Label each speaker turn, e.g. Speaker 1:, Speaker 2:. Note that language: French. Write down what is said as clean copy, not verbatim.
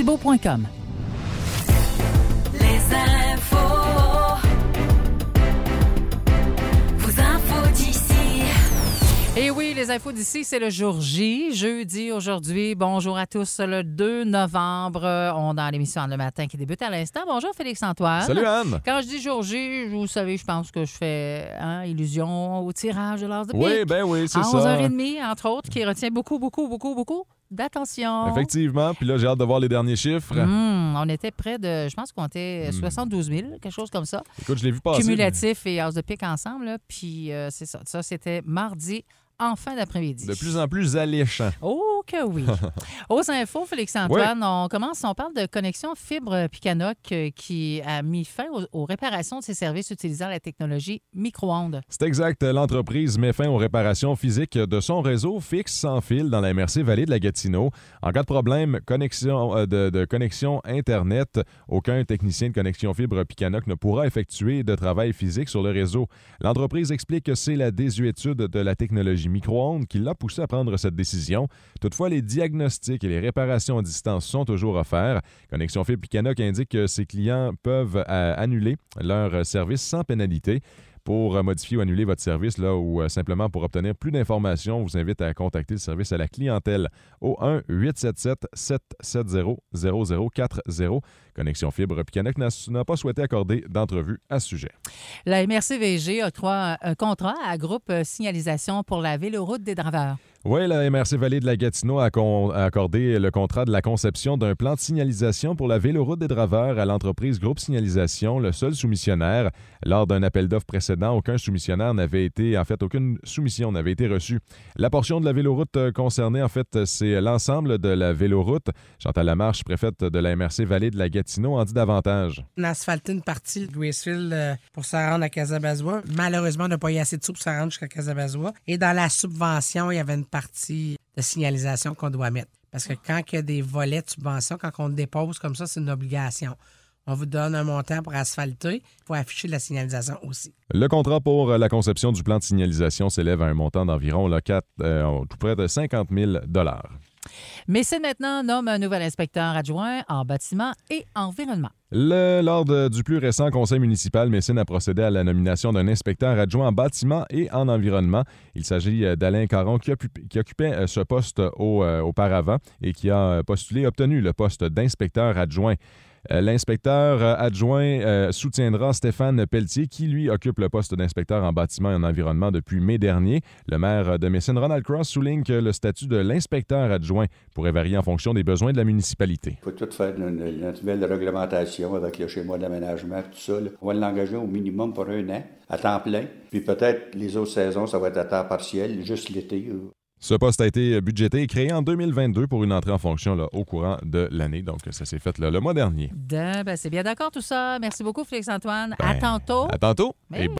Speaker 1: Gibault.com.
Speaker 2: Les infos. Vos infos d'ici.
Speaker 1: Et oui, les infos d'ici, c'est le jour J, jeudi aujourd'hui. Bonjour à tous, le 2 novembre. On a l'émission Le Matin qui débute à l'instant. Bonjour Félix-Antoine.
Speaker 3: Salut Anne.
Speaker 1: Quand je dis jour J, vous savez, je pense que je fais illusion au tirage de l'heure de pique.
Speaker 3: Oui, c'est
Speaker 1: à
Speaker 3: ça.
Speaker 1: 11h30, entre autres, qui retient beaucoup d'attention.
Speaker 3: Effectivement. Puis là, j'ai hâte de voir les derniers chiffres.
Speaker 1: On était près de, je pense qu'on était 72 000, quelque chose comme ça.
Speaker 3: Écoute, je l'ai vu passer.
Speaker 1: Cumulatif et House de pique ensemble. Là. Puis c'est ça. Ça, c'était mardi en fin d'après-midi.
Speaker 3: De plus en plus alléchant.
Speaker 1: Oh que oui. Aux infos, Félix-Antoine, on parle de connexion fibre Picanoc qui a mis fin aux réparations de ses services utilisant la technologie micro-ondes.
Speaker 3: C'est exact. L'entreprise met fin aux réparations physiques de son réseau fixe sans fil dans la MRC Vallée de la Gatineau. En cas de problème de connexion Internet, aucun technicien de connexion fibre Picanoc ne pourra effectuer de travail physique sur le réseau. L'entreprise explique que c'est la désuétude de la technologie micro-ondes qui l'a poussé à prendre cette décision. Toutefois, les diagnostics et les réparations à distance sont toujours offerts. Connexion Fibre Picanoc indique que ses clients peuvent annuler leur service sans pénalité. Pour modifier ou annuler votre service ou simplement pour obtenir plus d'informations, on vous invite à contacter le service à la clientèle au 1-877-770-0040. Connexion Fibre Picanoc n'a pas souhaité accorder d'entrevue à ce sujet.
Speaker 1: La MRC-VG octroie un contrat à Groupe Signalisation pour la véloroute des draveurs.
Speaker 3: Oui, la MRC Vallée de la Gatineau a accordé le contrat de la conception d'un plan de signalisation pour la véloroute des draveurs à l'entreprise Groupe Signalisation, le seul soumissionnaire. Lors d'un appel d'offres précédent, aucune soumission n'avait été reçue. La portion de la véloroute concernée, c'est l'ensemble de la véloroute. Chantal Lamarche, préfète de la MRC Vallée de la Gatineau, en dit davantage.
Speaker 4: On a asphalté une partie de Louisville pour se rendre à Casabazois. Malheureusement, on n'a pas eu assez de sous pour se rendre jusqu'à Casabazois. Et dans la subvention, il y avait une partie de signalisation qu'on doit mettre. Parce que quand il y a des volets de subvention, quand on dépose comme ça, c'est une obligation. On vous donne un montant pour asphalter. Il faut afficher de la signalisation aussi.
Speaker 3: Le contrat pour la conception du plan de signalisation s'élève à un montant d'environ tout près de 50 000 $.
Speaker 1: Mécine maintenant nomme un nouvel inspecteur adjoint en bâtiment et environnement.
Speaker 3: Lors du plus récent conseil municipal, Mécine a procédé à la nomination d'un inspecteur adjoint en bâtiment et en environnement. Il s'agit d'Alain Caron qui occupait ce poste auparavant et qui a obtenu le poste d'inspecteur adjoint. L'inspecteur adjoint soutiendra Stéphane Pelletier, qui, lui, occupe le poste d'inspecteur en bâtiment et en environnement depuis mai dernier. Le maire de Mécine, Ronald Cross, souligne que le statut de l'inspecteur adjoint pourrait varier en fonction des besoins de la municipalité.
Speaker 5: Il faut tout faire une nouvelle réglementation avec le schéma d'aménagement, tout ça. On va l'engager au minimum pour 1 an, à temps plein. Puis peut-être les autres saisons, ça va être à temps partiel, juste l'été.
Speaker 3: Ce poste a été budgété et créé en 2022 pour une entrée en fonction au courant de l'année. Donc, ça s'est fait le mois dernier.
Speaker 1: C'est bien d'accord tout ça. Merci beaucoup, Félix-Antoine. À tantôt.
Speaker 3: À tantôt.